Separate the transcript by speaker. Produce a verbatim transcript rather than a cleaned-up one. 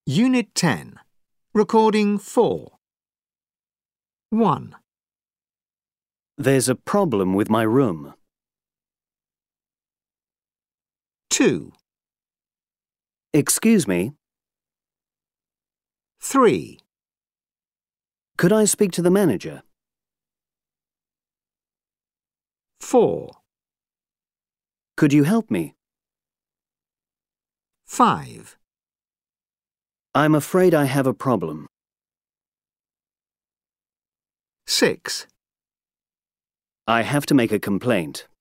Speaker 1: Unit ten. Recording four. one.
Speaker 2: There's a problem with my room.
Speaker 1: two.
Speaker 2: Excuse me,
Speaker 1: three.
Speaker 2: could I speak to the manager?
Speaker 1: four.
Speaker 2: Could you help me?
Speaker 1: five.
Speaker 2: I'm afraid I have a problem.
Speaker 1: six.
Speaker 2: I have to make a complaint.